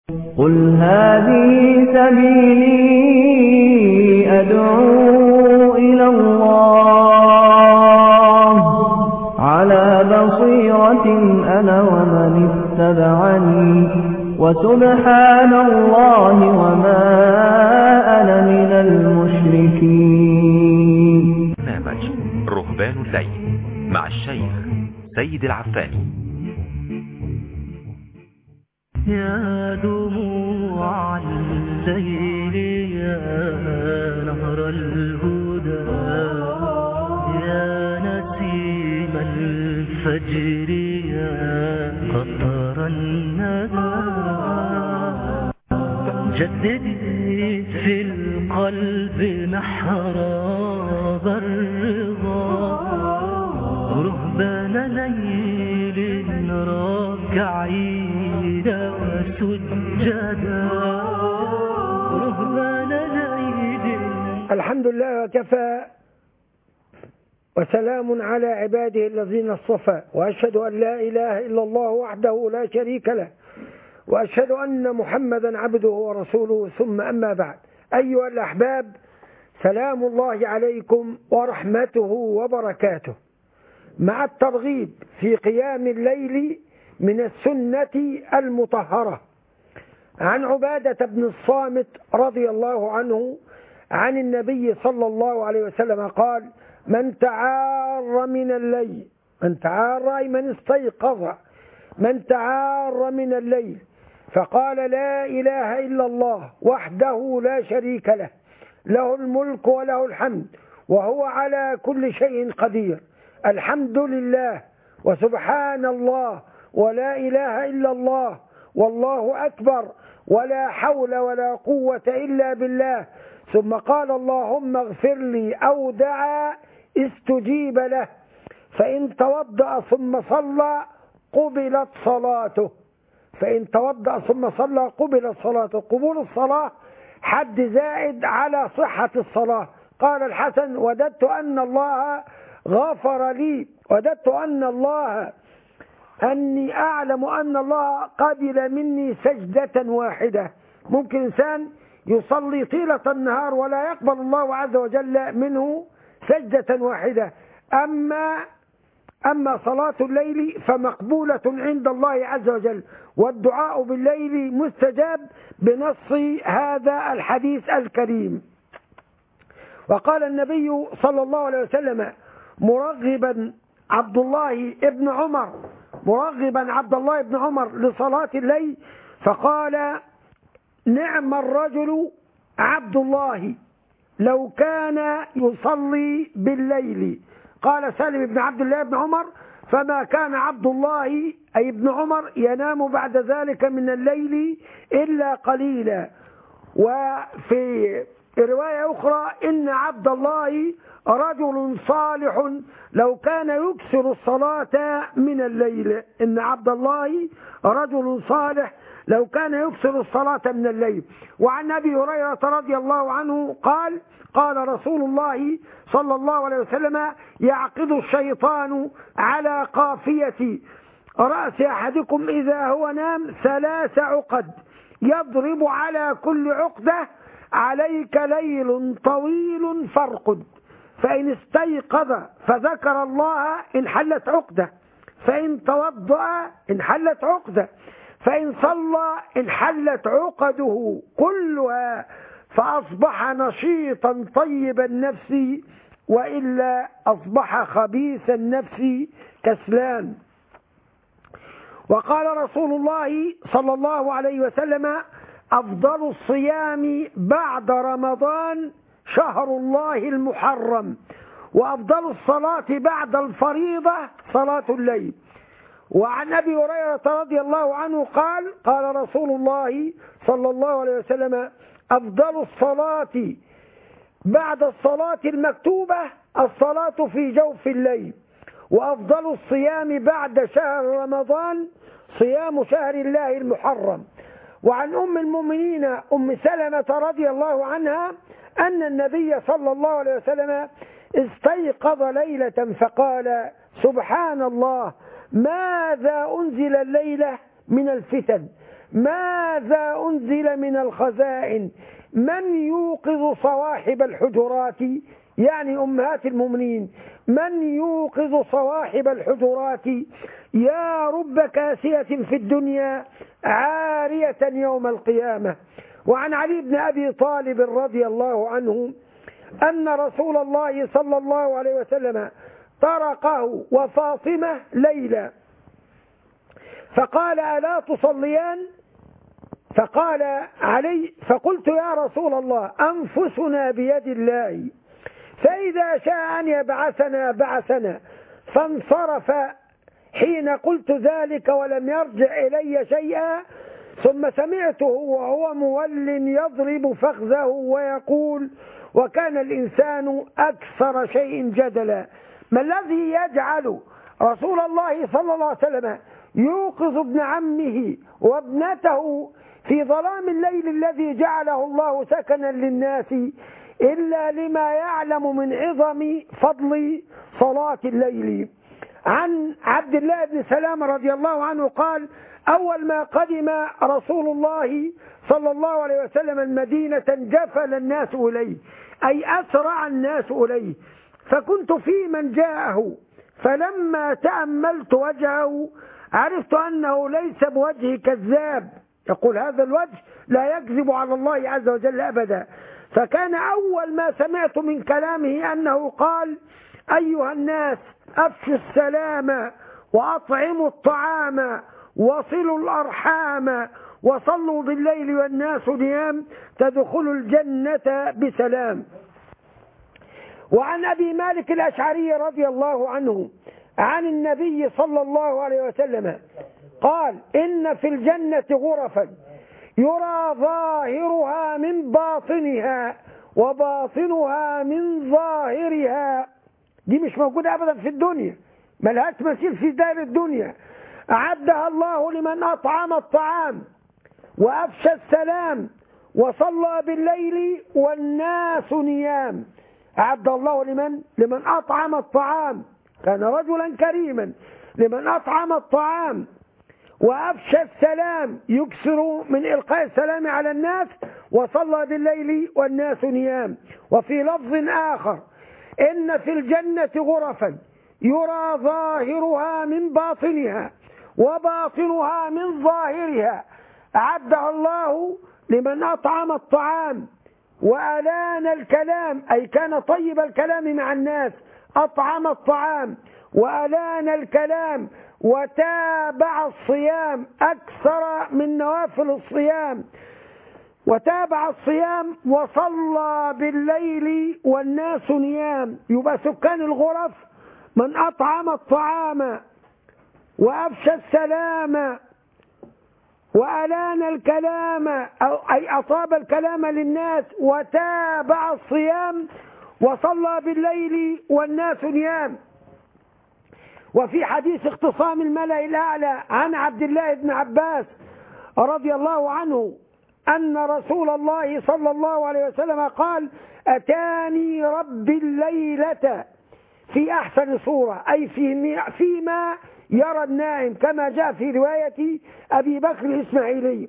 قل هذه سبيلي أدعو إلى الله على بصيرة أنا ومن اتبعني وسبحان الله وما أنا من المشركين. برنامج رهبان الليل مع الشيخ سيد العفاني. يا دموع الليل يا نهر الهدى يا نسيم الفجر يا قطر الندى جددي في القلب محراب الرضا رهبان ليل راكعين وسجدا رهبان ليل. الحمد لله وكفى وسلام على عباده الذين اصطفى وأشهد أن لا إله إلا الله وحده لا شريك له وأشهد أن محمدا عبده ورسوله ثم أما بعد. أيها الأحباب، سلام الله عليكم ورحمته وبركاته، مع الترغيب في قيام الليل من السنة المطهرة. عن عبادة بن الصامت رضي الله عنه عن النبي صلى الله عليه وسلم قال: من تعار من الليل، من تعار أي من استيقظ، من تعار من الليل فقال لا إله إلا الله وحده لا شريك له له الملك وله الحمد وهو على كل شيء قدير، الحمد لله وسبحان الله ولا إله إلا الله والله أكبر ولا حول ولا قوة إلا بالله، ثم قال اللهم اغفر لي أو دعا استجيب له، فإن توضأ ثم صلى قبلت صلاته، فإن توضأ ثم صلى قبلت صلاته. قبول الصلاة حد زائد على صحة الصلاة. قال الحسن: وددت أن الله غفر لي، وددت أني أعلم أن الله قبل مني سجدة واحدة. ممكن إنسان يصلي طيلة النهار ولا يقبل الله عز وجل منه سجدة واحدة، أما صلاة الليل فمقبولة عند الله عز وجل، والدعاء بالليل مستجاب بنص هذا الحديث الكريم. وقال النبي صلى الله عليه وسلم مرغبا عبد الله بن عمر لصلاة الليل فقال: نعم الرجل عبد الله لو كان يصلي بالليل. قال سالم بن عبد الله بن عمر: فما كان عبد الله أي ابن عمر ينام بعد ذلك من الليل إلا قليلا. وفي رواية أخرى: إن عبد الله رجل صالح لو كان يكثر الصلاة من الليل، إن عبد الله رجل صالح لو كان يكثر الصلاة من الليل. وعن أبي هريرة رضي الله عنه قال: قال رسول الله صلى الله عليه وسلم: يعقد الشيطان على قافية رأس أحدكم إذا هو نام 3 عقد يضرب على كل عقدة: عليك ليل طويل فارقد، فإن استيقظ فذكر الله انحلت عقدة، فإن توضأ انحلت عقدة، فإن صلى انحلت عقده كلها، فأصبح نشيطا طيب النفس، وإلا أصبح خبيث النفس كسلان. وقال رسول الله صلى الله عليه وسلم: أفضل الصيام بعد رمضان شهر الله المحرم، وأفضل الصلاة بعد الفريضة صلاة الليل. وعن أبي هريرة رضي الله عنه قال: قال رسول الله صلى الله عليه وسلم: أفضل الصلاة بعد الصلاة المكتوبة الصلاة في جوف الليل، وأفضل الصيام بعد شهر رمضان صيام شهر الله المحرم. وعن أم المؤمنين أم سلمة رضي الله عنها أن النبي صلى الله عليه وسلم استيقظ ليلة فقال: سبحان الله، ماذا أنزل الليلة من الفتن، ماذا أنزل من الخزائن؟ من يوقظ صواحب الحجرات؟ يعني أمهات المؤمنين. من يوقظ صواحب الحجرات؟ يا رب كاسية في الدنيا عارية يوم القيامة. وعن علي بن أبي طالب رضي الله عنه أن رسول الله صلى الله عليه وسلم طرقه وفاطمة ليلة فقال ألا تصليان؟ فقال علي فقلت يا رسول الله أنفسنا بيد الله، فإذا شاء أن يبعثنا بعثنا. فانصرف حين قلت ذلك ولم يرجع إلي شيئا، ثم سمعته وهو مول يضرب فخذه ويقول وكان الإنسان أكثر شيء جدلا. ما الذي يجعل رسول الله صلى الله عليه وسلم يوقظ ابن عمه وابنته في ظلام الليل الذي جعله الله سكنا للناس إلا لما يعلم من عظم فضل صلاة الليل؟ عن عبد الله بن سلام رضي الله عنه قال أول ما قدم رسول الله صلى الله عليه وسلم المدينة جفل الناس إليه، أي أسرع الناس إليه، فكنت في من جاءه، فلما تأملت وجهه عرفت أنه ليس بوجه كذاب، يقول هذا الوجه لا يكذب على الله عز وجل أبدا. فكان أول ما سمعت من كلامه أنه قال أيها الناس أفشوا السلام وأطعموا الطعام وصلوا الأرحام وصلوا بالليل والناس نيام تدخلوا الجنة بسلام. وعن أبي مالك الأشعري رضي الله عنه عن النبي صلى الله عليه وسلم قال إن في الجنة غرفا يرى ظاهرها من باطنها وباطنها من ظاهرها. دي مش موجودة أبدا في الدنيا، ملهاش مثيل في دار الدنيا. أعدها الله لمن أطعم الطعام وأفشى السلام وصلى بالليل والناس نيام. أعد الله لمن أطعم الطعام، كان رجلا كريما، لمن أطعم الطعام وأفشى السلام يكسر من إلقاء السلام على الناس وصلى بالليل والناس نيام. وفي لفظ آخر إن في الجنة غرفا يرى ظاهرها من باطنها وباطنها من ظاهرها. أعدها الله لمن أطعم الطعام وألان الكلام، أي كان طيب الكلام مع الناس، أطعم الطعام وألان الكلام وتابع الصيام أكثر من نوافل الصيام، وتابع الصيام وصلى بالليل والناس نيام. يبقى سكان الغرف من أطعم الطعام وأفشى السلام وألان الكلام، أي أطاب الكلام للناس وتابع الصيام وصلى بالليل والناس نيام. وفي حديث اختصام الملأ الأعلى عن عبد الله بن عباس رضي الله عنه أن رسول الله صلى الله عليه وسلم قال أتاني ربي الليلة في أحسن صورة، أي فيما يرى النائم، كما جاء في رواية أبي بكر الإسماعيلي،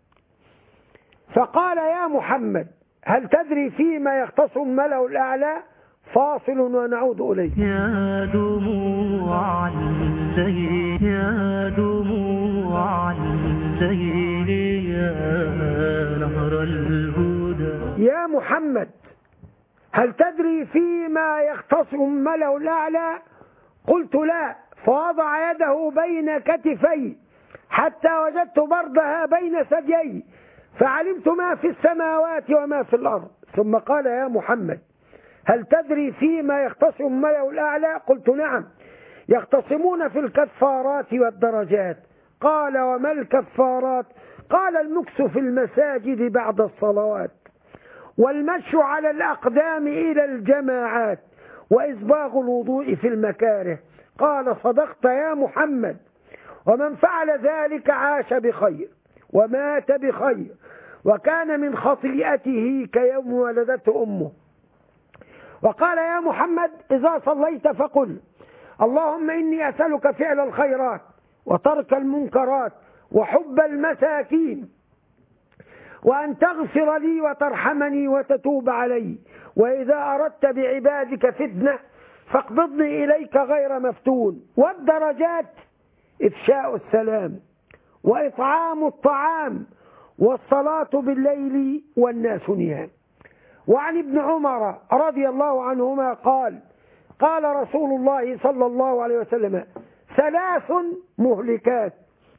فقال يا محمد هل تدري فيما يختص الملأ الأعلى؟ فاصل ونعود إليه. يا دموع الليل يا دموع الليل يا نهر الهدى. يا محمد هل تدري فيما يختص الملأ الأعلى؟ قلت لا، فوضع يده بين كتفي حتى وجدت بردها بين ثديي فعلمت ما في السماوات وما في الأرض. ثم قال يا محمد هل تدري فيما يختصم الملأ الأعلى؟ قلت نعم، يختصمون في الكفارات والدرجات. قال وما الكفارات؟ قال المكث في المساجد بعد الصلوات والمشي على الأقدام إلى الجماعات وإسباغ الوضوء في المكاره. قال صدقت يا محمد، ومن فعل ذلك عاش بخير ومات بخير وكان من خطيئته كيوم ولدته أمه. وقال يا محمد إذا صليت فقل اللهم إني أسألك فعل الخيرات وترك المنكرات وحب المساكين، وأن تغفر لي وترحمني وتتوب علي، وإذا أردت بعبادك فتنة فاقبضني إليك غير مفتون. والدرجات إفشاء السلام وإطعام الطعام والصلاة بالليل والناس نيام. وعن ابن عمر رضي الله عنهما قال قال رسول الله صلى الله عليه وسلم: 3 مهلكات،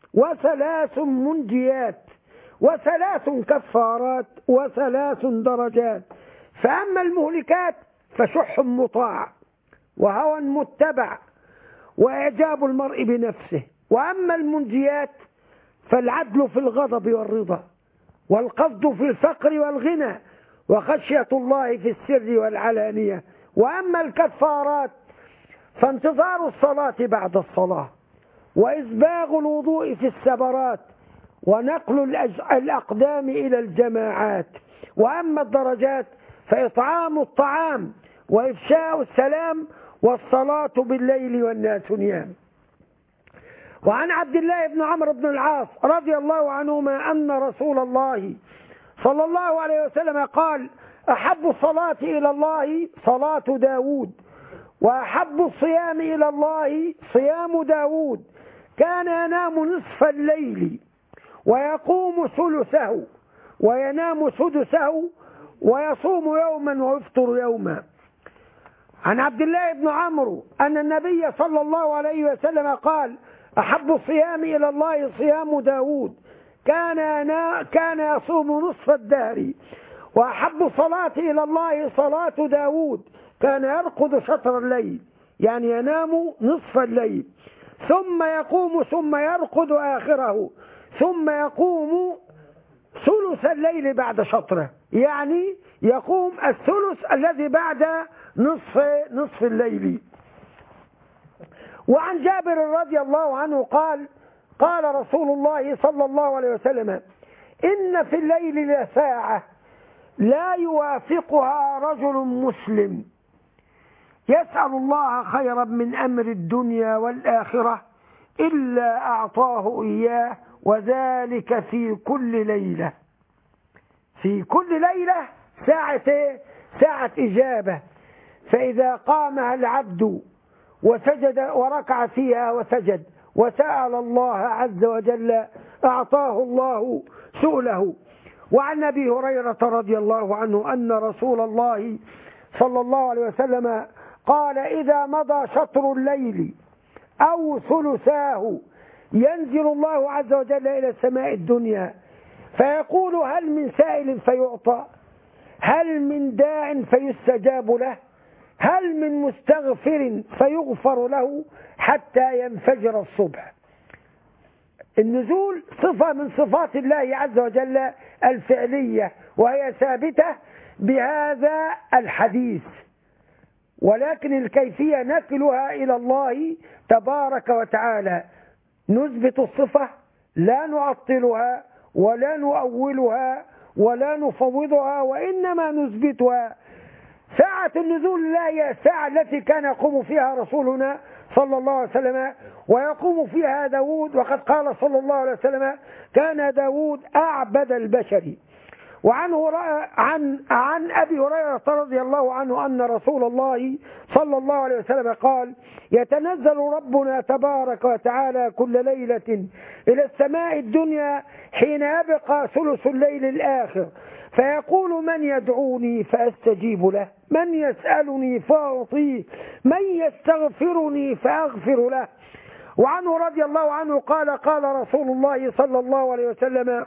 و3 منجيات، و3 كفارات، و3 درجات. فأما المهلكات فشح مطاع، وهوى متبع، وإعجاب المرء بنفسه. وأما المنجيات فالعدل في الغضب والرضا، والقصد في الفقر والغنى، وخشية الله في السر والعلانية. وأما الكفارات فانتظار الصلاة بعد الصلاة، وإسباغ الوضوء في السبرات، ونقل الأقدام إلى الجماعات. وأما الدرجات فإطعام الطعام، وإفشاء السلام، والصلاة بالليل والناس نيام. وعن عبد الله بن عمرو بن العاص رضي الله عنهما أن رسول الله صلى الله عليه وسلم قال: أحب الصلاة إلى الله صلاة داود، وأحب الصيام إلى الله صيام داود، كان ينام نصف الليل ويقوم ثلثه وينام سدسه، ويصوم يوما ويفطر يوما. عن عبد الله بن عمرو أن النبي صلى الله عليه وسلم قال: أحب الصيام إلى الله صيام داود، كان يصوم نصف الدهر، وأحب الصلاة إلى الله صلاة داود، كان يرقد شطر الليل، يعني ينام نصف الليل، ثم يقوم ثم يرقد آخره، ثم يقوم ثلث الليل بعد شطره، يعني يقوم الثلث الذي بعد نصف الليل. وعن جابر رضي الله عنه قال: قال رسول الله صلى الله عليه وسلم: إن في الليل لساعة لا يوافقها رجل مسلم يسأل الله خيرا من أمر الدنيا والآخرة إلا أعطاه إياه، وذلك في كل ليلة. في كل ليلة ساعة إجابة، فإذا قامها العبد وسجد وركع فيها وسجد وسأل الله عز وجل أعطاه الله سؤله. وعن أبي هريرة رضي الله عنه أن رسول الله صلى الله عليه وسلم قال: إذا مضى شطر الليل أو ثلثاه ينزل الله عز وجل إلى السماء الدنيا فيقول: هل من سائل فيعطى؟ هل من داع فيستجاب له؟ هل من مستغفر فيغفر له؟ حتى ينفجر الصبح. النزول صفة من صفات الله عز وجل الفعلية، وهي ثابتة بهذا الحديث، ولكن الكيفية نكلها إلى الله تبارك وتعالى. نثبت الصفة، لا نعطلها ولا نؤولها ولا نفوضها، وإنما نثبتها. ساعة النزول لا هي الساعة التي كان يقوم فيها رسولنا صلى الله عليه وسلم ويقوم فيها داود، وقد قال صلى الله عليه وسلم: كان داود أعبد البشر. وعنه عن أبي هريرة رضي الله عنه أن رسول الله صلى الله عليه وسلم قال: يتنزل ربنا تبارك وتعالى كل ليلة إلى السماء الدنيا حين يبقى ثلث الليل الآخر، فيقول: من يدعوني فأستجيب له، من يسألني فأعطيه، من يستغفرني فأغفر له. وعنه رضي الله عنه قال: قال رسول الله صلى الله عليه وسلم: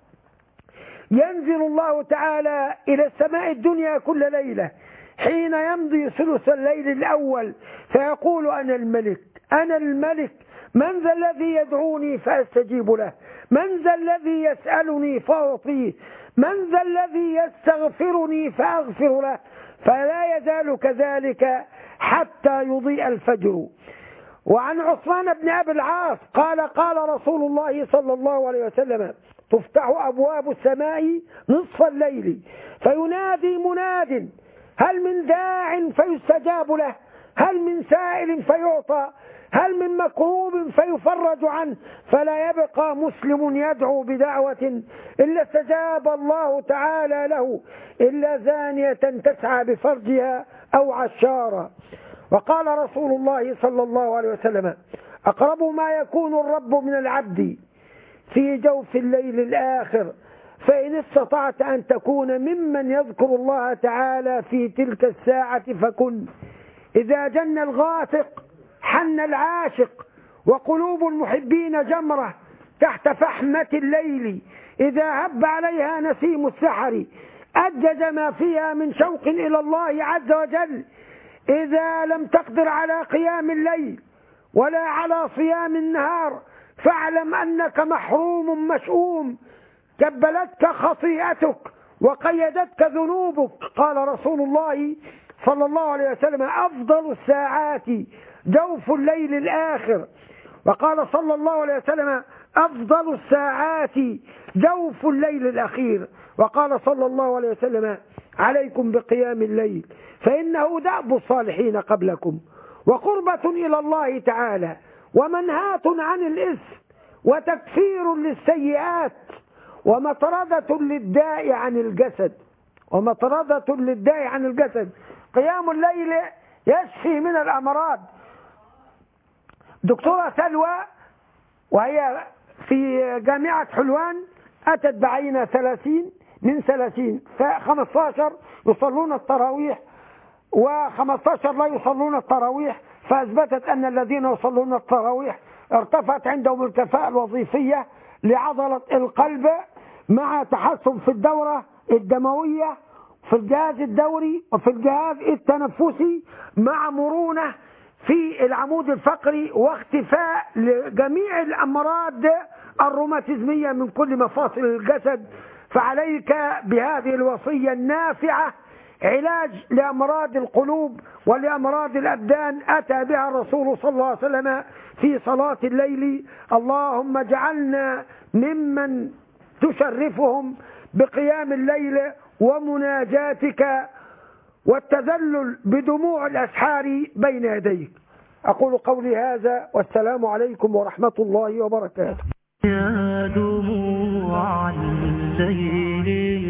ينزل الله تعالى إلى السماء الدنيا كل ليلة حين يمضي ثلث الليل الأول فيقول: أنا الملك، أنا الملك، من ذا الذي يدعوني فأستجيب له، من ذا الذي يسألني فأعطيه، من ذا الذي يستغفرني فأغفر له، فلا يزال كذلك حتى يضيء الفجر. وعن عثمان بن أبي العاص قال: قال رسول الله صلى الله عليه وسلم: تفتح أبواب السماء نصف الليل فينادي مناد: هل من داع فيستجاب له؟ هل من سائل فيعطى؟ هل من مكروب فيفرج عنه؟ فلا يبقى مسلم يدعو بدعوة إلا استجاب الله تعالى له إلا زانية تسعى بفرجها أو عشارة. وقال رسول الله صلى الله عليه وسلم: أقرب ما يكون الرب من العبد في جوف الليل الآخر، فإن استطعت أن تكون ممن يذكر الله تعالى في تلك الساعة فكن. إذا جن الغاسق حن العاشق، وقلوب المحبين جمرة تحت فحمة الليل، إذا هب عليها نسيم السحر أجج ما فيها من شوق إلى الله عز وجل. إذا لم تقدر على قيام الليل ولا على صيام النهار فاعلم أنك محروم مشؤوم، كبلتك خطيئتك وقيدتك ذنوبك. قال رسول الله صلى الله عليه وسلم: أفضل الساعات جوف الليل الآخر. وقال صلى الله عليه وسلم: أفضل الساعات جوف الليل الأخير. وقال صلى الله عليه وسلم: عليكم بقيام الليل فإنه دأب الصالحين قبلكم، وقربة إلى الله تعالى، ومنهاة عن الإثم، وتكفير للسيئات، ومطردة للداء عن الجسد. ومطردة للداء عن الجسد. قيام الليل يشفي من الأمراض. دكتورة سلوى وهي في جامعة حلوان أتت بعينة 30 من 30، ف15 يصلون التراويح و15 لا يصلون التراويح، فأثبتت أن الذين يصلون التراويح ارتفعت عندهم الكفاءة الوظيفية لعضلة القلب مع تحسن في الدورة الدموية، في الجهاز الدوري وفي الجهاز التنفسي، مع مرونة في العمود الفقري، واختفاء لجميع الأمراض الروماتيزمية من كل مفاصل الجسد. فعليك بهذه الوصية النافعة، علاج لأمراض القلوب ولأمراض الأبدان أتى بها الرسول صلى الله عليه وسلم في صلاة الليل. اللهم اجعلنا ممن تشرفهم بقيام الليل ومناجاتك والتذلل بدموع الأسحار بين يديك. أقول قولي هذا والسلام عليكم ورحمة الله وبركاته. يا دموع الليل